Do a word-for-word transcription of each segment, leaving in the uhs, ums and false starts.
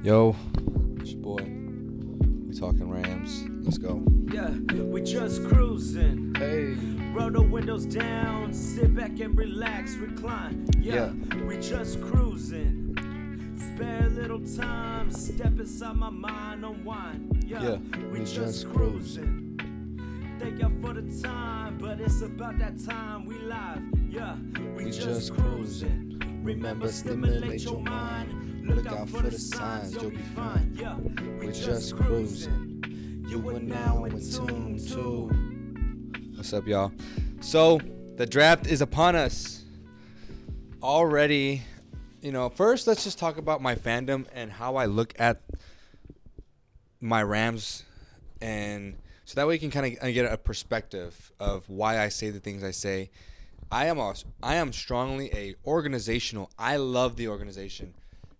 Yo, it's your boy. We talking Rams. Let's go. Yeah, we just cruising. Hey. Roll the windows down, sit back and relax, recline. Yeah, Yeah. we just cruising. Spare a little time, step inside my mind, unwind. Yeah, Yeah, we, we just, just cruising. Thank y'all for the time, but it's about that time we live. Yeah, we, We just, just cruising. cruising. Remember, stimulate your mind. Look out for the signs, you'll be fine. Yeah, we just cruising. You are now in tune to. What's up, y'all? So, the draft is upon us. Already, you know, first let's just talk about my fandom and how I look at my Rams, and so that way you can kind of get a perspective of why I say the things I say. I am a, I am strongly a organizational. I love the organization.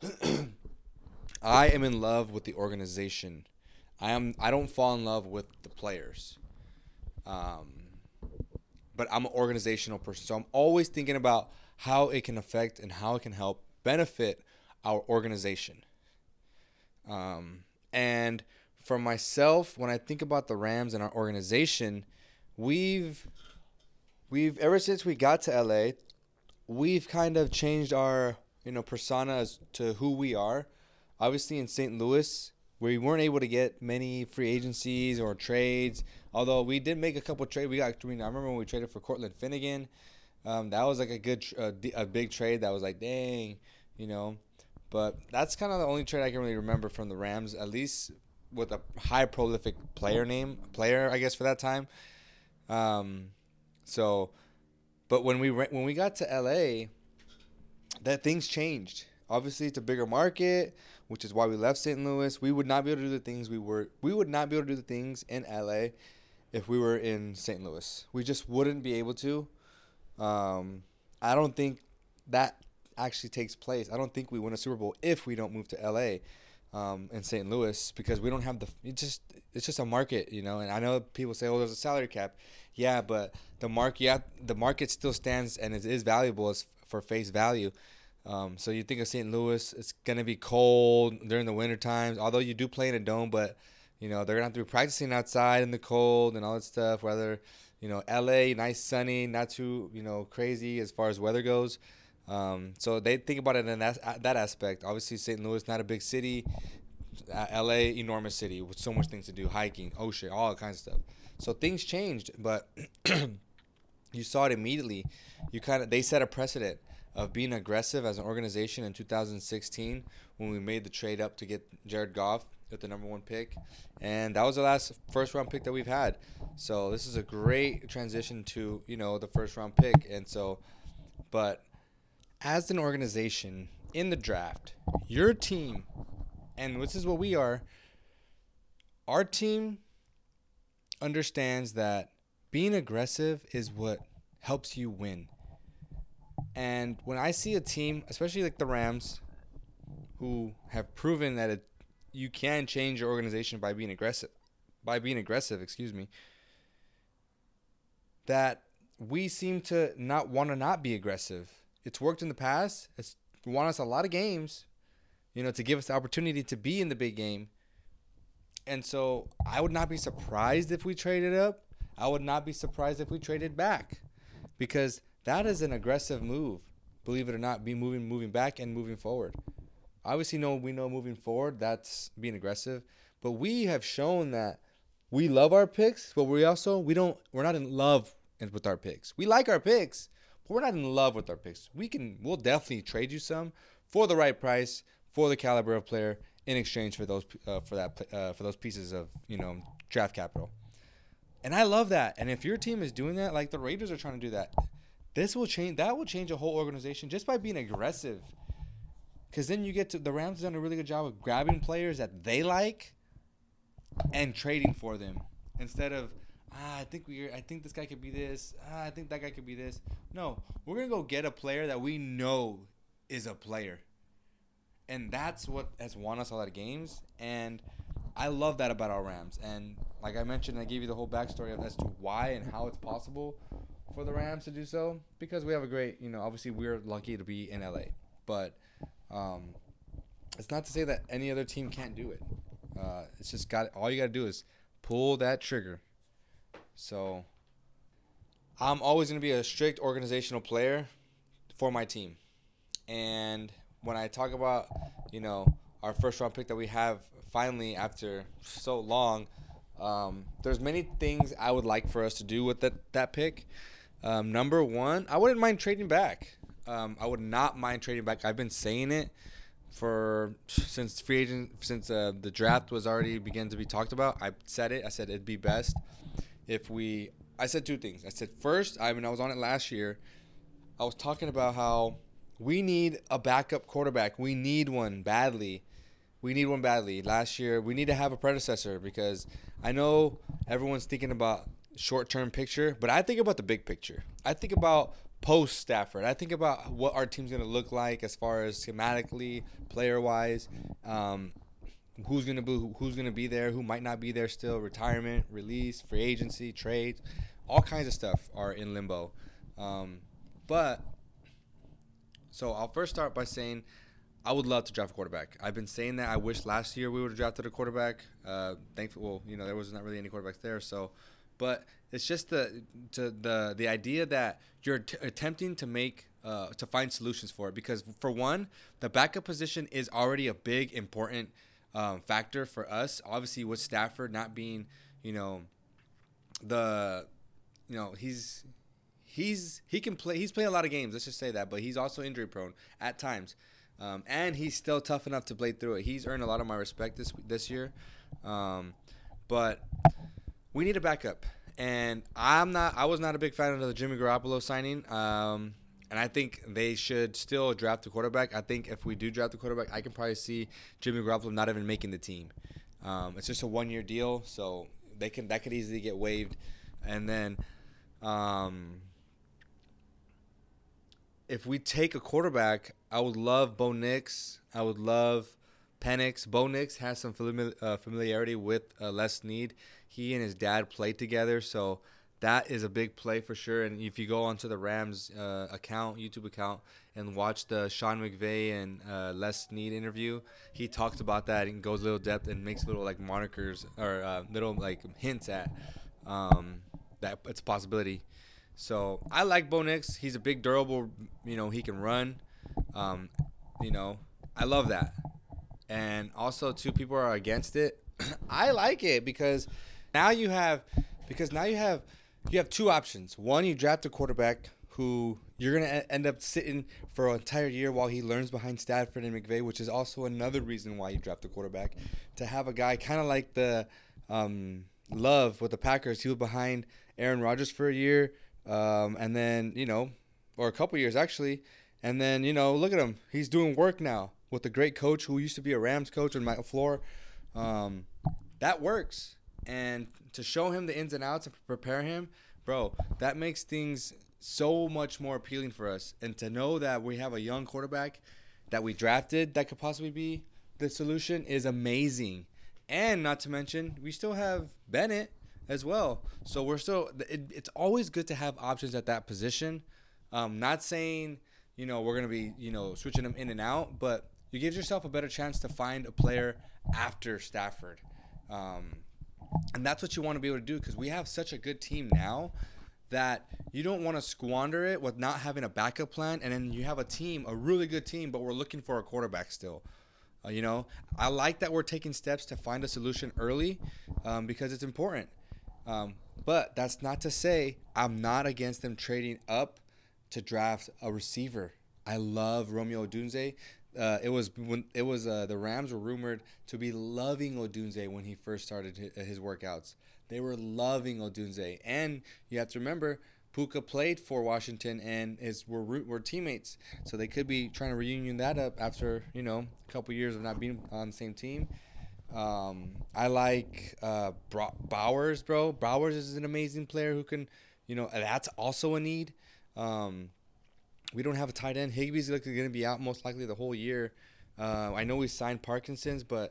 I am in love with the organization. I am. I don't fall in love with the players. Um, but I'm an organizational person, so I'm always thinking about how it can affect and how it can help benefit our organization. Um, and for myself, when I think about the Rams and our organization, we've we've ever since we got to L A, we've kind of changed our you know persona as to who we are. Obviously, in Saint Louis, we weren't able to get many free agencies or trades. Although we did make a couple trades. We got. I mean, I remember when we traded for Cortland Finnegan. Um, that was like a good, uh, a big trade. That was like, dang, you know. But that's kind of the only trade I can really remember from the Rams, at least with a high prolific player name, player I guess for that time. Um, so, but when we when we got to L A, that things changed. Obviously, it's a bigger market, which is why we left Saint Louis. We would not be able to do the things we were. We would not be able to do the things in L A if we were in Saint Louis. We just wouldn't be able to. Um, I don't think that actually takes place. I don't think we win a Super Bowl if we don't move to L A um, and Saint Louis, because we don't have the. It just it's just a market, you know. And I know people say, "Oh, there's a salary cap." Yeah, but the market, yeah, the market still stands and it is valuable as for face value. Um, so you think of Saint Louis, it's gonna be cold during the winter times. Although you do play in a dome, but you know they're gonna have to be practicing outside in the cold and all that stuff. Whether you know L A, nice sunny, not too you know crazy as far as weather goes. Um, so they think about it in that that aspect. Obviously, Saint Louis not a big city. Uh, L A enormous city with so much things to do, hiking, ocean, all kinds of stuff. So things changed, but you saw it immediately. You kind of they set a precedent of being aggressive as an organization in two thousand sixteen when we made the trade up to get Jared Goff with the number one pick. And that was the last first round pick that we've had. So this is a great transition to, you know, the first round pick. And so, but as an organization in the draft, your team, and this is what we are, our team understands that being aggressive is what helps you win. And when I see a team, especially like the Rams, who have proven that it, you can change your organization by being aggressive, by being aggressive, excuse me, that we seem to not want to not be aggressive. It's worked in the past. It's won us a lot of games, you know, to give us the opportunity to be in the big game. And so I would not be surprised if we traded up. I would not be surprised if we traded back, because that is an aggressive move, believe it or not, be moving moving back and moving forward. Obviously, no, we know moving forward, that's being aggressive. But we have shown that we love our picks, but we also, we don't, we're not in love with our picks. We like our picks, but we're not in love with our picks. We can, we'll definitely trade you some for the right price, for the caliber of player, in exchange for those, uh, for that, uh, for those pieces of, you know, draft capital. And I love that. And if your team is doing that, like the Raiders are trying to do that, This will change. That will change a whole organization just by being aggressive. Because then you get to the Rams have done a really good job of grabbing players that they like and trading for them instead of ah, I think we I think this guy could be this. Ah, I think that guy could be this. No, we're gonna go get a player that we know is a player, and that's what has won us a lot of games. And I love that about our Rams. And like I mentioned, I gave you the whole backstory of as to why and how it's possible for the Rams to do so, because we have a great, you know, obviously we're lucky to be in L A, but um, it's not to say that any other team can't do it. Uh, it's just got all you got to do is pull that trigger. So I'm always going to be a strict organizational player for my team. And when I talk about, you know, our first round pick that we have finally after so long, um, there's many things I would like for us to do with that, that pick. Um, number one, I wouldn't mind trading back. Um, I would not mind trading back. I've been saying it for since free agent since uh, the draft was already began to be talked about. I said it. I said it'd be best if we. I said two things. I said first, I mean, I was on it last year. I was talking about how we need a backup quarterback. We need one badly. We need one badly. Last year, we need to have a predecessor because I know everyone's thinking about short-term picture, but I think about the big picture. I think about post Stafford. I think about what our team's going to look like as far as schematically, player-wise, um, who's going to be who's going to be there, who might not be there still, retirement, release, free agency, trade, all kinds of stuff are in limbo. Um, but so I'll first start by saying I would love to draft a quarterback. I've been saying that. I wish last year we would have drafted a quarterback. Uh, thankfully, well, you know, there was not really any quarterbacks there, so. But it's just the to the the idea that you're t- attempting to make uh, to find solutions for it. Because for one, the backup position is already a big important um, factor for us. Obviously, with Stafford not being, you know, the, you know, he's he's he can play. He's playing a lot of games. Let's just say that. But he's also injury prone at times, um, and he's still tough enough to blade through it. He's earned a lot of my respect this this year, um, but. We need a backup, and I'm not. I was not a big fan of the Jimmy Garoppolo signing, um, and I think they should still draft a quarterback. I think if we do draft a quarterback, I can probably see Jimmy Garoppolo not even making the team. Um, it's just a one-year deal, so they can that could easily get waived, and then um, if we take a quarterback, I would love Bo Nix. I would love Penix. Bo Nix has some famili- uh, familiarity with uh, Les Snead. He and his dad played together, so that is a big play for sure. And if you go onto the Rams uh, account, YouTube account, and watch the Sean McVay and uh, Les Snead interview, he talks about that and goes a little depth and makes little like monikers or uh, little like hints at um, that it's a possibility. So I like Bo Nix. He's a big, durable. You know, he can run. Um, you know, I love that. And also, too, people are against it. I like it because now you have because now you have you have two options. One, you draft a quarterback who you're going to end up sitting for an entire year while he learns behind Stafford and McVay, which is also another reason why you draft a quarterback. To have a guy kind of like the um, Love with the Packers. He was behind Aaron Rodgers for a year, um, and then, you know, or a couple years actually. And then, you know, look at him. He's doing work now with a great coach who used to be a Rams coach on Matt LaFleur. Um, that works. And to show him the ins and outs and prepare him, bro, that makes things so much more appealing for us. And to know that we have a young quarterback that we drafted that could possibly be the solution is amazing. And not to mention, we still have Bennett as well. So we're still it, – it's always good to have options at that position. Um, not saying – you know, we're going to be, you know, switching them in and out, but you give yourself a better chance to find a player after Stafford. Um, and that's what you want to be able to do because we have such a good team now that you don't want to squander it with not having a backup plan. And then you have a team, a really good team, but we're looking for a quarterback still. Uh, you know, I like that we're taking steps to find a solution early um, because it's important. Um, but that's not to say I'm not against them trading up to draft a receiver. I love Romeo Odunze. Uh, it was when it was uh, the Rams were rumored to be loving Odunze when he first started his, his workouts. They were loving Odunze, and you have to remember Puka played for Washington and is were were teammates, so they could be trying to reunion that up after you know a couple years of not being on the same team. Um, I like uh, Bowers, bro. Bowers is an amazing player who can, you know, that's also a need. Um, we don't have a tight end. Higbee's going to be out most likely the whole year. Uh, I know we signed Parkinson's, but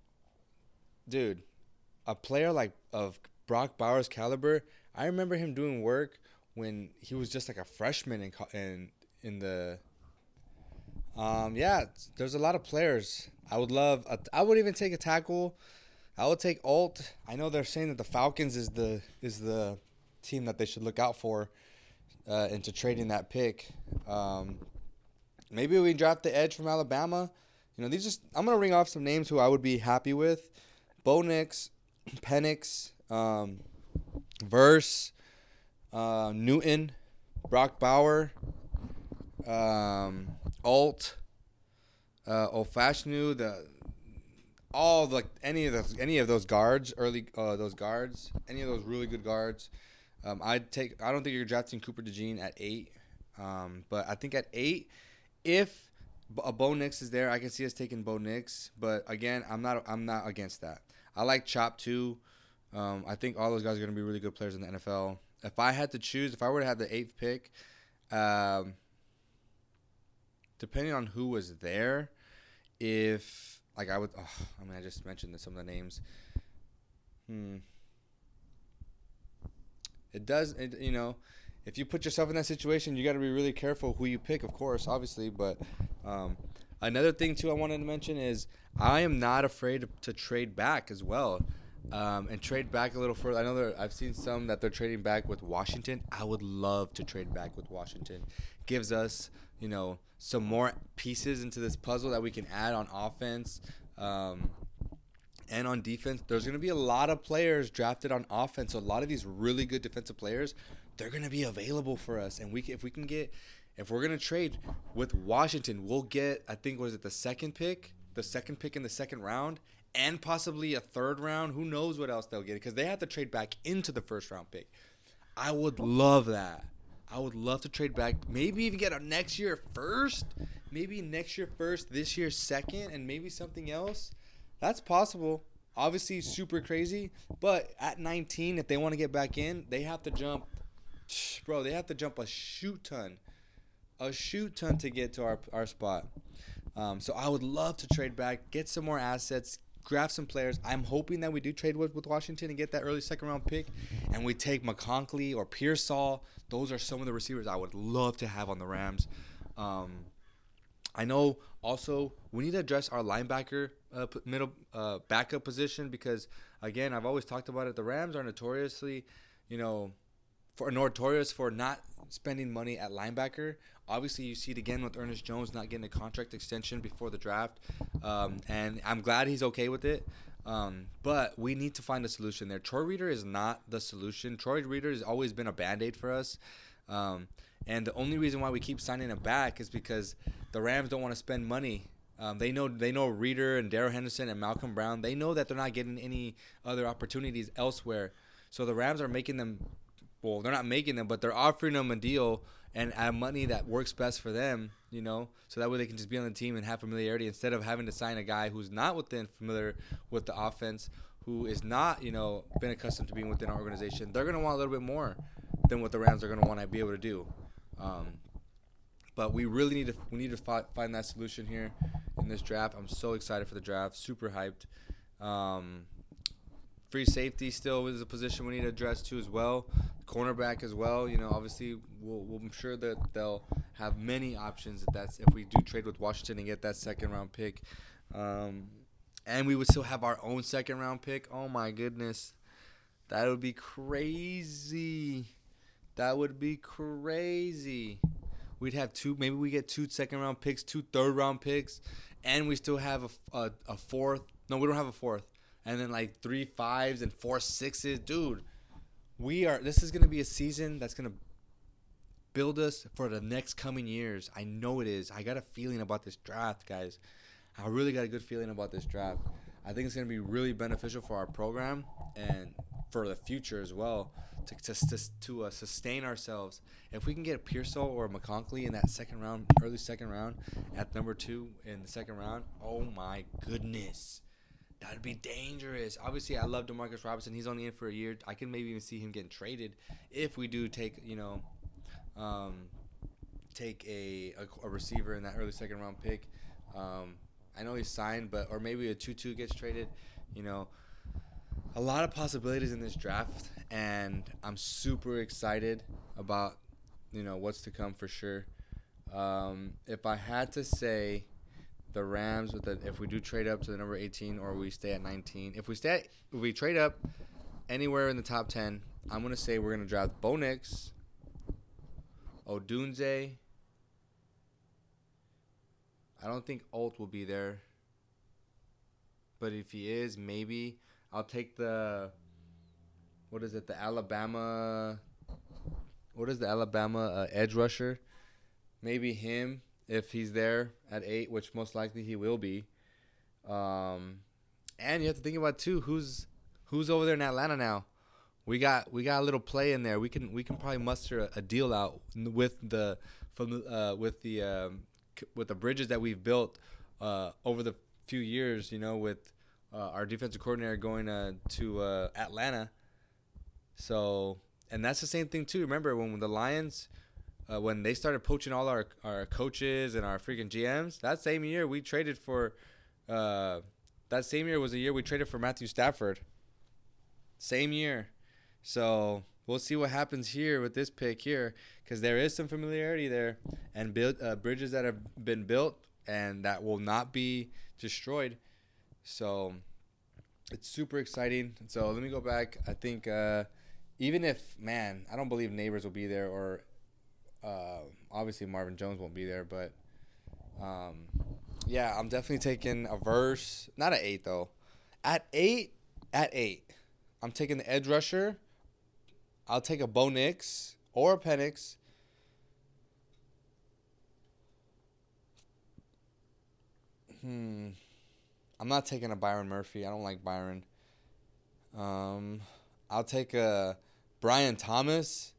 dude, a player like of Brock Bowers' caliber, I remember him doing work when he was just like a freshman in in in the Um, yeah, there's a lot of players. I would love. A, I would even take a tackle. I would take Alt. I know they're saying that the Falcons is the is the team that they should look out for uh, into trading that pick. Um, maybe we draft the edge from Alabama. You know, these just I'm gonna ring off some names who I would be happy with: Bo Nix, Penix, um, Verse, uh, Newton, Brock Bauer, um, Alt, uh, Ofashnu, the all the any of those any of those guards early uh, those guards any of those really good guards. Um, I'd take. I don't think you're drafting Cooper DeJean at eight, um, but I think at eight, if a Bo Nix is there, I can see us taking Bo Nix. But again, I'm not. I'm not against that. I like Chop too. Um, I think all those guys are going to be really good players in the N F L. If I had to choose, if I were to have the eighth pick, um, depending on who was there, if like I would, oh, I mean, I just mentioned some of the names. Hmm. It does, it, you know, if you put yourself in that situation, you got to be really careful who you pick, of course, obviously. But um, another thing, too, I wanted to mention is I am not afraid to, to trade back as well um, and trade back a little further. I know there, I've seen some that they're trading back with Washington. I would love to trade back with Washington. Gives us, you know, some more pieces into this puzzle that we can add on offense. Um And on defense, there's going to be a lot of players drafted on offense. So a lot of these really good defensive players, they're going to be available for us. And we, if we can get, if we're going to trade with Washington, we'll get, I think, was it the second pick? The second pick in the second round and possibly a third round. Who knows what else they'll get because they have to trade back into the first round pick. I would love that. I would love to trade back. Maybe even get a next year first. Maybe next year first, this year second, and maybe something else. That's possible. Obviously, super crazy. But at nineteen, if they want to get back in, they have to jump. Bro, they have to jump a shoot ton. A shoot ton to get to our, our spot. Um, so I would love to trade back, get some more assets, draft some players. I'm hoping that we do trade with, with Washington and get that early second round pick. And we take McConkey or Pearsall. Those are some of the receivers I would love to have on the Rams. Um, I know also we need to address our linebacker uh, middle uh, backup position because, again, I've always talked about it. The Rams are notoriously, you know, for notorious for not spending money at linebacker. Obviously, you see it again with Ernest Jones not getting a contract extension before the draft, um, and I'm glad he's okay with it. Um, but we need to find a solution there. Troy Reader is not the solution. Troy Reader has always been a Band-Aid for us. Um, and the only reason why we keep signing him back is because the Rams don't want to spend money. Um, they know they know Reader and Darrell Henderson and Malcolm Brown. They know that they're not getting any other opportunities elsewhere. So the Rams are making them – well, they're not making them, but they're offering them a deal and at money that works best for them, you know, so that way they can just be on the team and have familiarity instead of having to sign a guy who's not within familiar with the offense, who is not, you know, been accustomed to being within our organization. They're going to want a little bit more than what the Rams are going to want to be able to do. Um, but we really need to we need to fi- find that solution here in this draft. I'm so excited for the draft, super hyped. Um, free safety still is a position we need to address too as well. Cornerback as well. You know, obviously, we'll, we'll, I'm sure that they'll have many options if that's if we do trade with Washington and get that second round pick. Um, and we would still have our own second round pick. Oh my goodness, that would be crazy. That would be crazy. We'd have two, maybe we get two second round picks, two third round picks, and we still have a, a, a fourth. No, we don't have a fourth. And then like three fives and four sixes. Dude, we are, this is going to be a season that's going to build us for the next coming years. I know it is. I got a feeling about this draft, guys. I really got a good feeling about this draft. I think it's going to be really beneficial for our program and for the future as well to to, to, to uh, sustain ourselves. If we can get a Pearsall or a McConkey in that second round, early second round, at number two in the second round, oh my goodness. That would be dangerous. Obviously, I love DeMarcus Robinson. He's only in for a year. I can maybe even see him getting traded if we do take, you know, um, take a, a, a receiver in that early second round pick. Um, I know he's signed, but or maybe a two two gets traded. You know, a lot of possibilities in this draft, and I'm super excited about, you know, what's to come for sure. Um, if I had to say, the Rams with the if we do trade up to the number eighteen or we stay at nineteen. If we stay, at, if we trade up anywhere in the top ten, I'm gonna say we're gonna draft Bo Nix, Odunze. I don't think Alt will be there, but if he is, maybe I'll take the. What is it? The Alabama. What is the Alabama uh, edge rusher? Maybe him. If he's there at eight, which most likely he will be. Um, and you have to think about too who's who's over there in Atlanta now. We got we got a little play in there. We can we can probably muster a, a deal out with the from uh, with the um, with the bridges that we've built uh, over the few years. You know, with uh, our defensive coordinator going uh, to uh, Atlanta. So and that's the same thing too. Remember when the Lions. Uh, when they started poaching all our, our coaches and our freaking G Ms, that same year we traded for, uh, that same year was the year we traded for Matthew Stafford. Same year. So we'll see what happens here with this pick here because there is some familiarity there and build, uh, bridges that have been built and that will not be destroyed. So it's super exciting. So let me go back. I think uh, even if, man, I don't believe Neighbors will be there or Uh, obviously Marvin Jones won't be there, but um, yeah, I'm definitely taking a verse. Not at eight though. At eight, at eight, I'm taking the edge rusher. I'll take a Bo Nix or a Penix. Hmm. I'm not taking a Byron Murphy. I don't like Byron. Um, I'll take a Brian Thomas.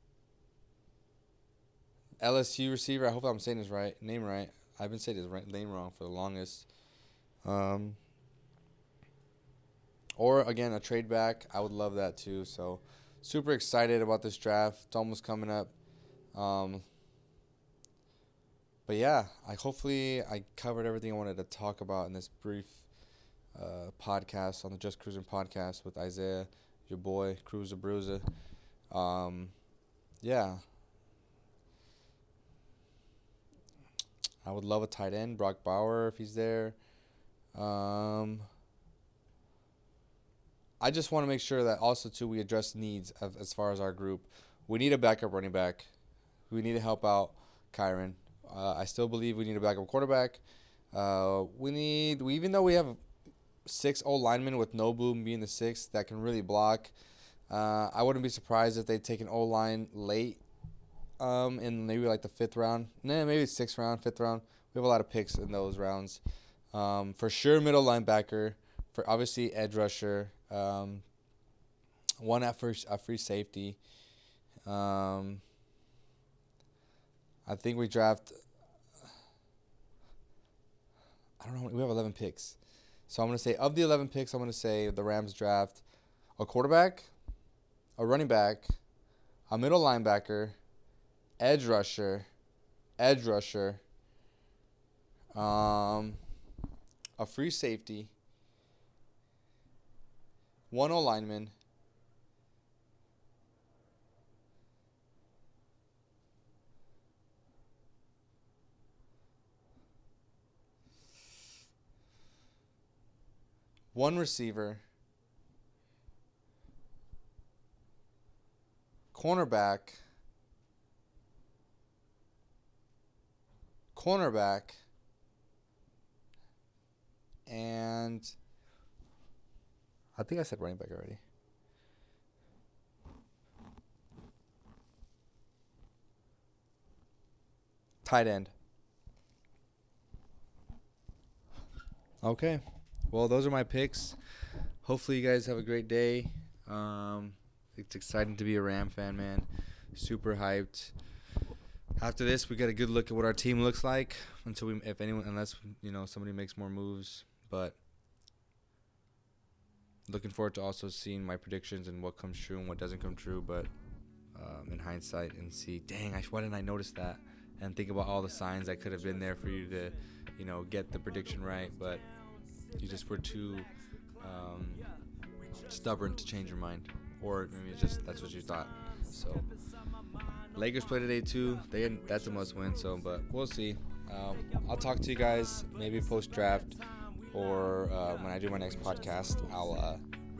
L S U receiver. I hope I'm saying his right name right. I've been saying his right name wrong for the longest. Um, or again, a trade back. I would love that too. So, super excited about this draft. It's almost coming up. Um, but yeah, I hopefully I covered everything I wanted to talk about in this brief uh, podcast on the Just Cruising podcast with Isaiah, your boy Cruiser Bruiser. Um, yeah. I would love a tight end, Brock Bauer, if he's there. Um, I just want to make sure that also, too, we address needs of, as far as our group. We need a backup running back. We need to help out Kyron. Uh, I still believe we need a backup quarterback. Uh, we need, we, even though we have six old linemen with Nobu being the sixth that can really block, uh, I wouldn't be surprised if they take an O-line late. Um, in maybe like the fifth round, nah, maybe sixth round, fifth round. We have a lot of picks in those rounds. Um, for sure, middle linebacker. For obviously edge rusher. Um, one at first, a free safety. Um, I think we draft. I don't know. We have eleven picks, so I'm gonna say of the eleven picks, I'm gonna say the Rams draft a quarterback, a running back, a middle linebacker. Edge rusher, edge rusher, um, a free safety, one O lineman, one receiver, cornerback. Cornerback, and I think I said running back already. Tight end. Okay. Well, those are my picks. Hopefully you guys have a great day. Um, it's exciting to be a Ram fan, man. Super hyped. After this, we got a good look at what our team looks like until we, if anyone, unless you know somebody makes more moves. But looking forward to also seeing my predictions and what comes true and what doesn't come true. But um, in hindsight, and see, dang, I, why didn't I notice that? And think about all the signs that could have been there for you to, you know, get the prediction right. But you just were too um, stubborn to change your mind, or maybe it's just that's what you thought. So. Lakers play today too. They that's a must win. So, but we'll see. Um, I'll talk to you guys maybe post draft or uh, when I do my next podcast. I'll uh,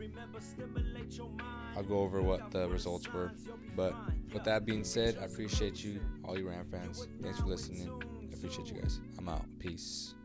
I'll go over what the results were. But with that being said, I appreciate you, all you Ram fans. Thanks for listening. I appreciate you guys. I'm out. Peace.